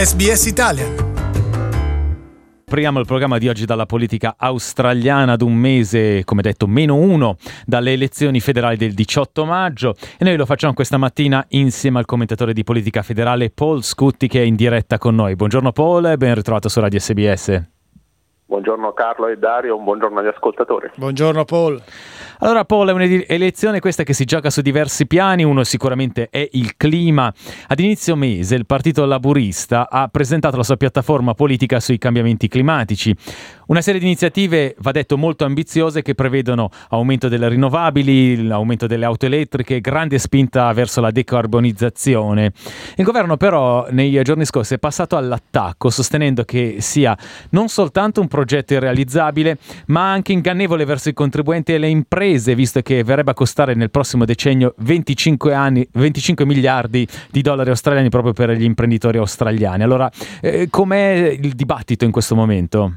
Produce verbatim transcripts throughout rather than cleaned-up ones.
S B S Italian. Apriamo il programma di oggi dalla politica australiana ad un mese, come detto, meno uno dalle elezioni federali del diciotto maggio, e noi lo facciamo questa mattina insieme al commentatore di politica federale Paul Scutti, che è in diretta con noi. Buongiorno Paul e ben ritrovato su Radio S B S. Buongiorno Carlo e Dario, un buongiorno agli ascoltatori. Buongiorno Paul. Allora Paul, è un'elezione questa che si gioca su diversi piani. Uno sicuramente è il clima. Ad inizio mese il Partito Laburista ha presentato la sua piattaforma politica sui cambiamenti climatici. Una serie di iniziative, va detto, molto ambiziose, che prevedono aumento delle rinnovabili, l'aumento delle auto elettriche, grande spinta verso la decarbonizzazione. Il governo però nei giorni scorsi è passato all'attacco, sostenendo che sia non soltanto un progetto irrealizzabile, ma anche ingannevole verso i contribuenti e le imprese, visto che verrebbe a costare nel prossimo decennio venticinque anni, venticinque miliardi di dollari australiani proprio per gli imprenditori australiani. Allora, eh, com'è il dibattito in questo momento?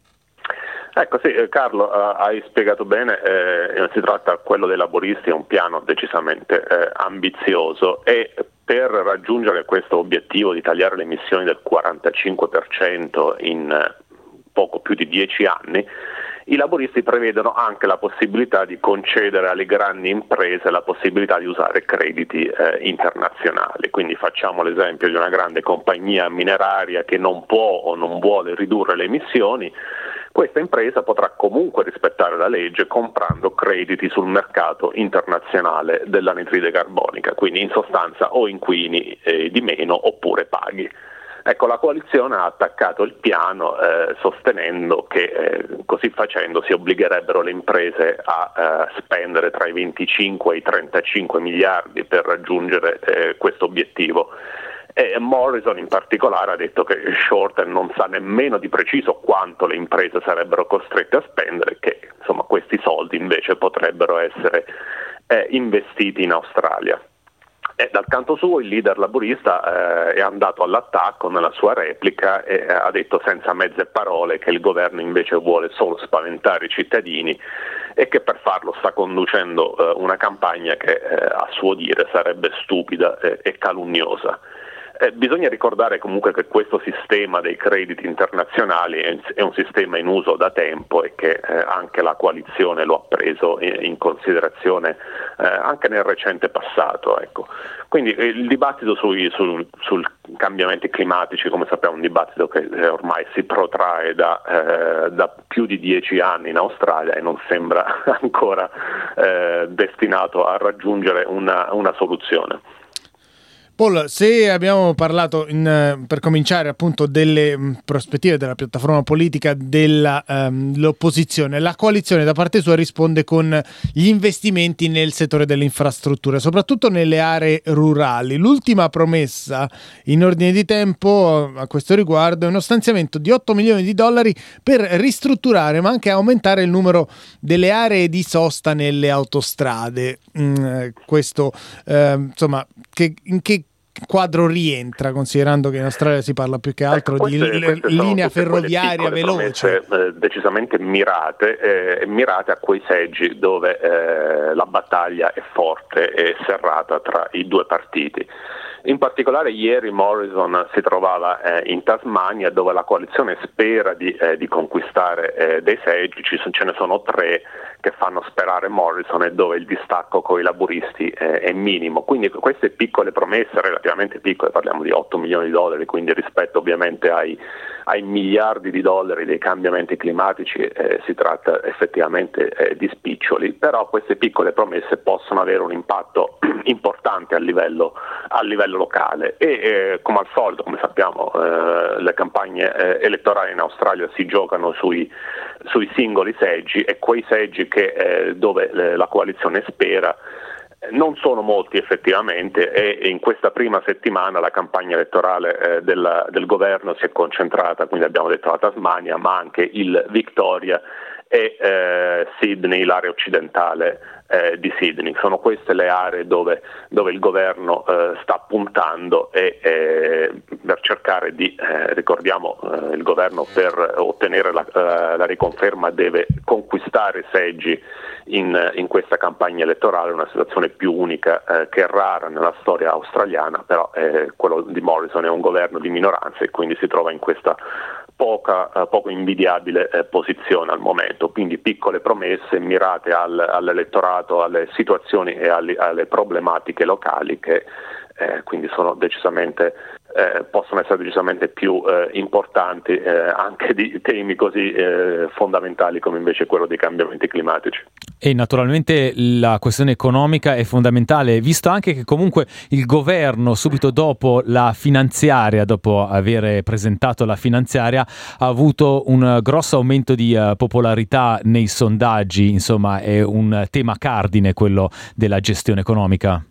Ecco sì, Carlo, uh, hai spiegato bene, eh, si tratta, quello dei laburisti, è un piano decisamente eh, ambizioso, e per raggiungere questo obiettivo di tagliare le emissioni del quarantacinque per cento in eh, poco più di dieci anni, i laburisti prevedono anche la possibilità di concedere alle grandi imprese la possibilità di usare crediti eh, internazionali. Quindi facciamo l'esempio di una grande compagnia mineraria che non può o non vuole ridurre le emissioni. Questa impresa potrà comunque rispettare la legge comprando crediti sul mercato internazionale dell'anidride carbonica, quindi in sostanza o inquini eh, di meno oppure paghi. Ecco, la coalizione ha attaccato il piano eh, sostenendo che eh, così facendo si obbligherebbero le imprese a eh, spendere tra i venticinque e i trentacinque miliardi per raggiungere eh, questo obiettivo. E Morrison in particolare ha detto che Shorten non sa nemmeno di preciso quanto le imprese sarebbero costrette a spendere, che insomma questi soldi invece potrebbero essere eh, investiti in Australia. E dal canto suo il leader laburista eh, è andato all'attacco nella sua replica e eh, ha detto senza mezze parole che il governo invece vuole solo spaventare i cittadini e che per farlo sta conducendo eh, una campagna che eh, a suo dire sarebbe stupida eh, e calunniosa. Eh, bisogna ricordare comunque che questo sistema dei crediti internazionali è, è un sistema in uso da tempo e che eh, anche la coalizione lo ha preso in, in considerazione eh, anche nel recente passato. Ecco. Quindi eh, il dibattito sui, sul, sul cambiamenti climatici, come sappiamo, è un dibattito che eh, ormai si protrae da, eh, da più di dieci anni in Australia e non sembra ancora eh, destinato a raggiungere una, una soluzione. Paul, se abbiamo parlato in, per cominciare appunto delle mh, prospettive della piattaforma politica dell'opposizione, um, la coalizione da parte sua risponde con gli investimenti nel settore delle infrastrutture, soprattutto nelle aree rurali. L'ultima promessa in ordine di tempo a questo riguardo è uno stanziamento di otto milioni di dollari per ristrutturare ma anche aumentare il numero delle aree di sosta nelle autostrade. Mm, questo eh, insomma, che, in che quadro rientra, considerando che in Australia si parla più che altro ecco, queste, di l- linea ferroviaria veloce, eh, decisamente mirate eh, mirate a quei seggi dove eh, la battaglia è forte e serrata tra i due partiti. In particolare ieri Morrison si trovava eh, in Tasmania, dove la coalizione spera di, eh, di conquistare eh, dei seggi. Ci sono, ce ne sono tre che fanno sperare Morrison e dove il distacco con i laburisti eh, è minimo. Quindi queste piccole promesse, relativamente piccole, parliamo di otto milioni di dollari, quindi rispetto ovviamente ai, ai miliardi di dollari dei cambiamenti climatici eh, si tratta effettivamente eh, di spiccioli, però queste piccole promesse possono avere un impatto importante a livello, a livello locale e eh, come al solito, come sappiamo, eh, le campagne eh, elettorali in Australia si giocano sui, sui singoli seggi, e quei seggi che, eh, dove eh, la coalizione spera non sono molti effettivamente, e in questa prima settimana la campagna elettorale eh, del, del governo si è concentrata, quindi abbiamo detto la Tasmania, ma anche il Victoria e eh, Sydney, l'area occidentale eh, di Sydney. Sono queste le aree dove, dove il governo eh, sta puntando e eh, per cercare di, eh, ricordiamo, eh, il governo per ottenere la, eh, la riconferma deve conquistare seggi in, in questa campagna elettorale, una situazione più unica eh, che rara nella storia australiana, però eh, quello di Morrison è un governo di minoranza e quindi si trova in questa poca, eh, poco invidiabile eh, posizione al momento, quindi piccole promesse mirate al, all'elettorato, alle situazioni e alle, alle problematiche locali che eh, quindi sono decisamente Eh, possono essere decisamente più eh, importanti eh, anche di temi così eh, fondamentali come invece quello dei cambiamenti climatici. E naturalmente la questione economica è fondamentale, visto anche che comunque il governo subito dopo la finanziaria, dopo aver presentato la finanziaria, ha avuto un grosso aumento di uh, popolarità nei sondaggi, insomma è un tema cardine quello della gestione economica.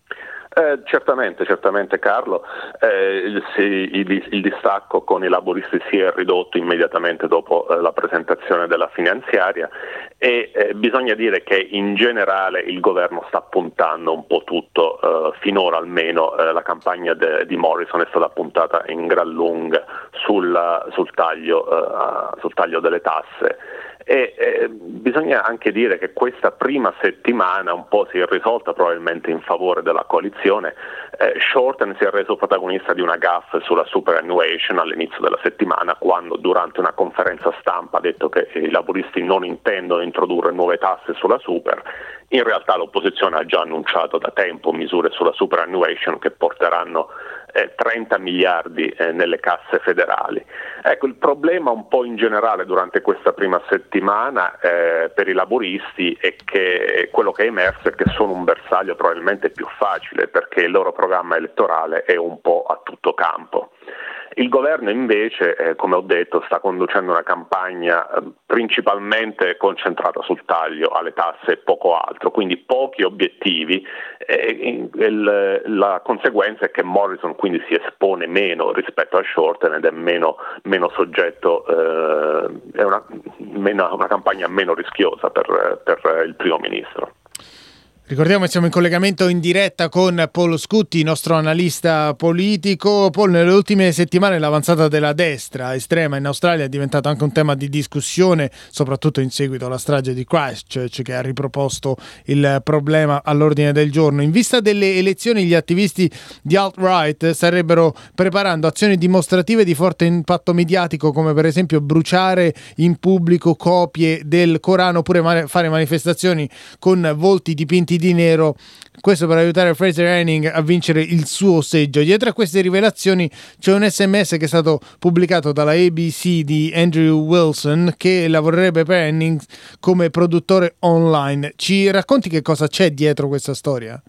Eh, certamente, certamente Carlo, eh, il, il, il distacco con i laburisti si è ridotto immediatamente dopo eh, la presentazione della finanziaria e eh, bisogna dire che in generale il governo sta puntando un po' tutto, eh, finora almeno eh, la campagna de, di Morrison è stata puntata in gran lunga sul, sul, taglio, eh, sul taglio delle tasse. E eh, bisogna anche dire che questa prima settimana un po' si è risolta probabilmente in favore della coalizione. eh, Shorten si è reso protagonista di una gaffe sulla superannuation all'inizio della settimana, quando durante una conferenza stampa ha detto che i laburisti non intendono introdurre nuove tasse sulla super. In realtà l'opposizione ha già annunciato da tempo misure sulla superannuation che porteranno eh, trenta miliardi eh, nelle casse federali. Ecco, il problema un po' in generale durante questa prima settimana eh, per i laburisti è che quello che è emerso è che sono un bersaglio probabilmente più facile, perché il loro programma elettorale è un po' a tutto campo. Il governo invece, eh, come ho detto, sta conducendo una campagna eh, principalmente concentrata sul taglio alle tasse e poco altro, quindi pochi obiettivi. Eh, il, la conseguenza è che Morrison quindi si espone meno rispetto a Shorten ed è meno, meno soggetto, eh, è una, meno, una campagna meno rischiosa per, per il primo ministro. Ricordiamo che siamo in collegamento in diretta con Paul Scutti, nostro analista politico. Paul, nelle ultime settimane l'avanzata della destra estrema in Australia è diventato anche un tema di discussione, soprattutto in seguito alla strage di Christchurch, che ha riproposto il problema all'ordine del giorno. In vista delle elezioni, gli attivisti di alt-right starebbero preparando azioni dimostrative di forte impatto mediatico, come per esempio bruciare in pubblico copie del Corano oppure fare manifestazioni con volti dipinti di nero, questo per aiutare Fraser Anning a vincere il suo seggio. Dietro a queste rivelazioni c'è un sms che è stato pubblicato dalla A B C di Andrew Wilson, che lavorerebbe per Anning come produttore online. Ci racconti che cosa c'è dietro questa storia?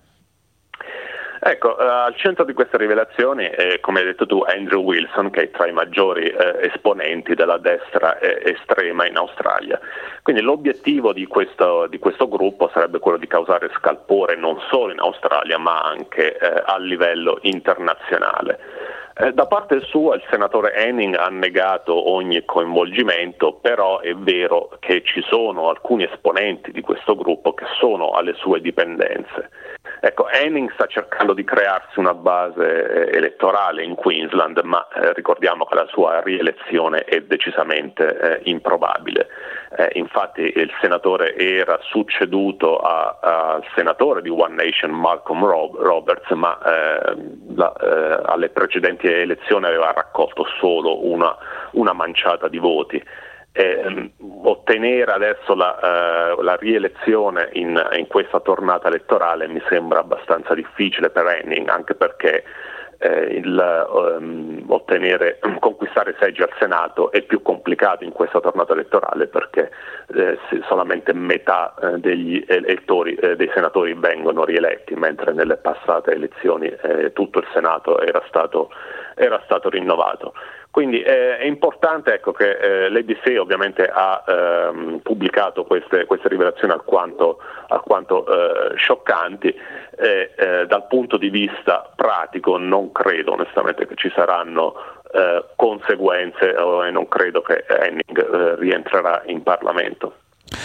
Ecco, eh, al centro di queste rivelazioni è, come hai detto tu, Andrew Wilson, che è tra i maggiori eh, esponenti della destra eh, estrema in Australia. Quindi l'obiettivo di questo, di questo gruppo sarebbe quello di causare scalpore non solo in Australia ma anche eh, a livello internazionale. Eh, da parte sua il senatore Anning ha negato ogni coinvolgimento, però è vero che ci sono alcuni esponenti di questo gruppo che sono alle sue dipendenze. Ecco, Anning sta cercando di crearsi una base eh, elettorale in Queensland, ma eh, ricordiamo che la sua rielezione è decisamente eh, improbabile. Eh, infatti il senatore era succeduto al senatore di One Nation Malcolm Rob- Roberts, ma eh, la, eh, alle precedenti elezioni aveva raccolto solo una, una manciata di voti. Eh, ottenere adesso la, uh, la rielezione in, in questa tornata elettorale mi sembra abbastanza difficile per Anning, anche perché eh, il, um, ottenere, conquistare seggi al Senato è più complicato in questa tornata elettorale, perché eh, solamente metà eh, degli elettori, eh, dei senatori vengono rieletti, mentre nelle passate elezioni eh, tutto il Senato era stato, era stato rinnovato. Quindi eh, è importante, ecco, che eh, l'A B C ovviamente ha ehm, pubblicato queste, queste rivelazioni alquanto, alquanto eh, scioccanti. Eh, eh, dal punto di vista pratico non credo onestamente che ci saranno eh, conseguenze, e non credo che Anning eh, rientrerà in Parlamento.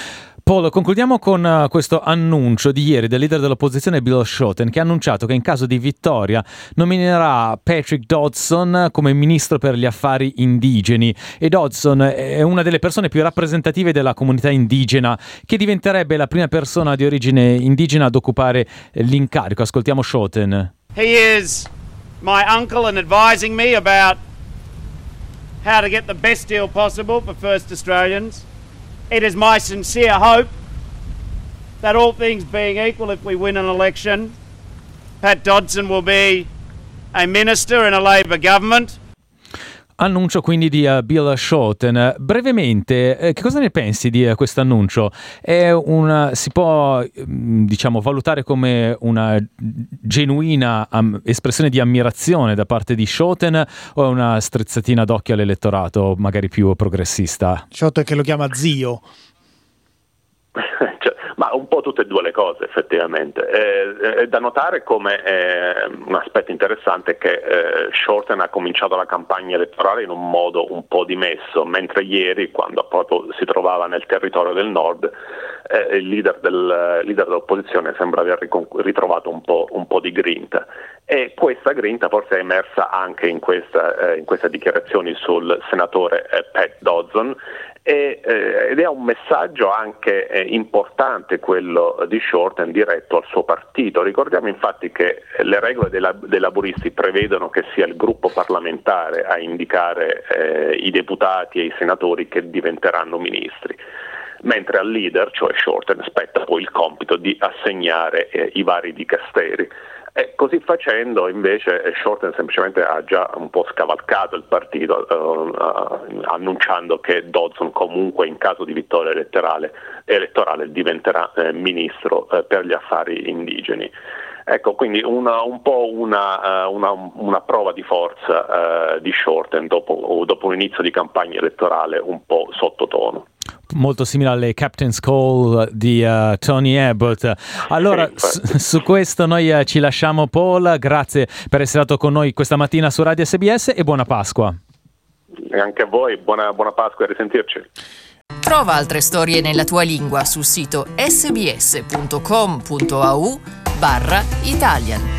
Paul, concludiamo con uh, questo annuncio di ieri del leader dell'opposizione Bill Shorten, che ha annunciato che in caso di vittoria nominerà Patrick Dodson come ministro per gli affari indigeni, e Dodson è una delle persone più rappresentative della comunità indigena, che diventerebbe la prima persona di origine indigena ad occupare l'incarico. Ascoltiamo Shorten. He is my uncle and advising me about how to get the best deal possible for First Australians. It is my sincere hope that, all things being equal, if we win an election, Pat Dodson will be a minister in a Labor government. Annuncio quindi di uh, Bill Shorten. Brevemente, eh, che cosa ne pensi di uh, questo annuncio? È una, si può mh, diciamo valutare come una genuina am, espressione di ammirazione da parte di Shorten, o è una strizzatina d'occhio all'elettorato magari più progressista? Shorten che lo chiama zio. Cioè, ma un po' tutte e due le cose, effettivamente. È, è da notare come eh, un aspetto interessante è che eh, Shorten ha cominciato la campagna elettorale in un modo un po' dimesso, mentre ieri, quando proprio si trovava nel territorio del nord, eh, il leader, del, leader dell'opposizione sembra aver ritrovato un po', un po' di grinta. E questa grinta forse è emersa anche in, questa, eh, in queste dichiarazioni sul senatore eh, Pat Dodson, e, eh, ed è un messaggio anche eh, importante quello di Shorten diretto al suo partito. Ricordiamo infatti che le regole dei, lab- dei laburisti prevedono che sia il gruppo parlamentare a indicare eh, i deputati e i senatori che diventeranno ministri, mentre al leader, cioè Shorten, spetta poi il compito di assegnare eh, i vari dicasteri. E così facendo, invece, Shorten semplicemente ha già un po' scavalcato il partito, eh, annunciando che Dodson comunque in caso di vittoria elettorale, elettorale diventerà eh, ministro eh, per gli affari indigeni. Ecco, quindi una, un po' una, uh, una, una prova di forza uh, di Shorten dopo, dopo un inizio di campagna elettorale un po' sottotono. Molto simile alle Captain's Call di uh, Tony Abbott. Allora, s- su questo noi uh, ci lasciamo, Paul. Grazie per essere stato con noi questa mattina su Radio S B S e buona Pasqua. E anche a voi, buona, buona Pasqua e a risentirci. Trova altre storie nella tua lingua sul sito sbs punto com punto a u barra Italian.